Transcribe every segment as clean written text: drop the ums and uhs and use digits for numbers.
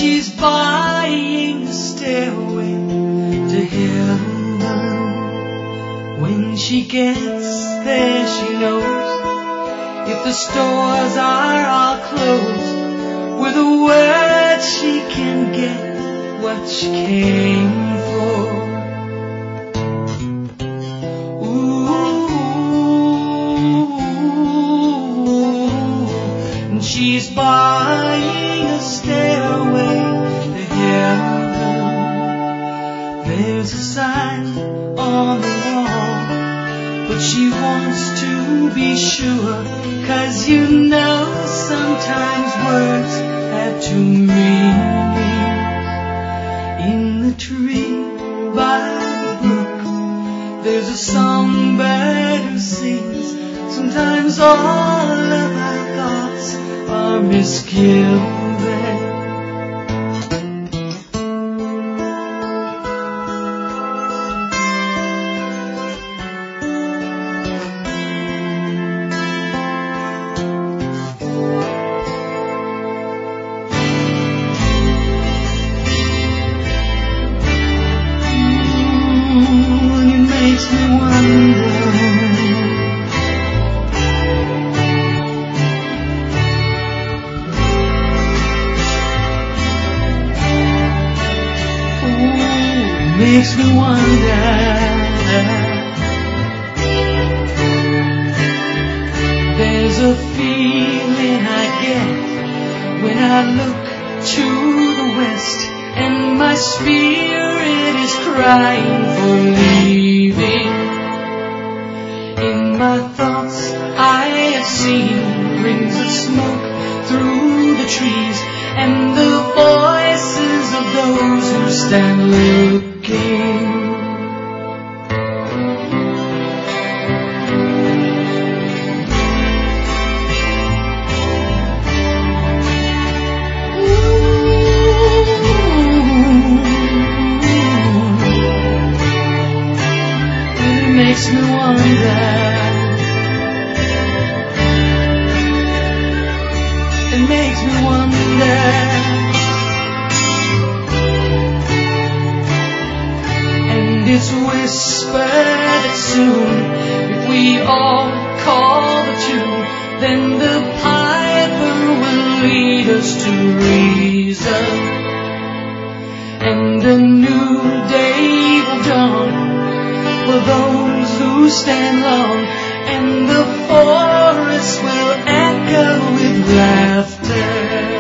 she's buying a stairway to heaven. When she gets there, she knows if the stores are all closed, with a word she can get what she came for. And she's buying a stairway to heaven. There's a sign on the wall, but she wants to be sure, 'cause you know sometimes words have two meanings. In the tree by the brook, there's a songbird who sings. Sometimes all of our thoughts are misgiven. Makes me wonder. There's a feeling I get when I look to the west, and my spirit is crying for leaving. In my thoughts I have seen rings of smoke through the trees, and the voices of those who stand looking. It makes me wonder. It makes me wonder. It's whispered that soon, if we all call the tune, then the piper will lead us to reason, and a new day will dawn for those who stand long, and the forest will echo with laughter.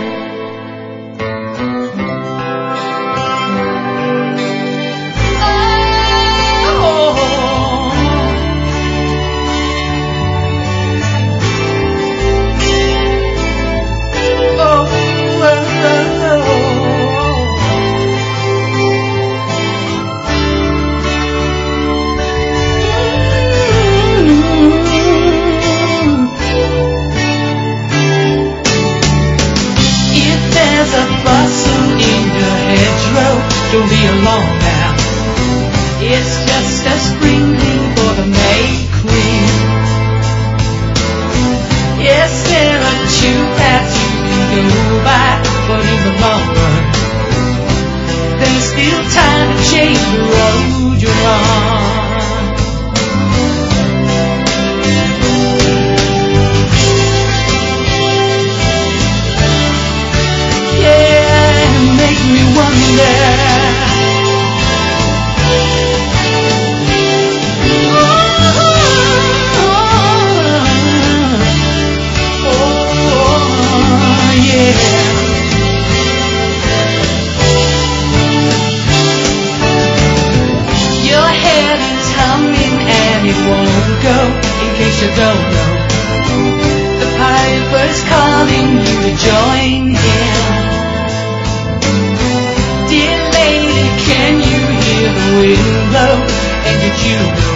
Don't be alone now. It's just a sprinkling for the May Queen. Yes, there are two paths you can go by, but in the long run, there's still time to change the road you're on. Yeah, it makes me wonder. You don't know, the piper's calling you to join him. Dear lady, can you hear the wind blow? And did you know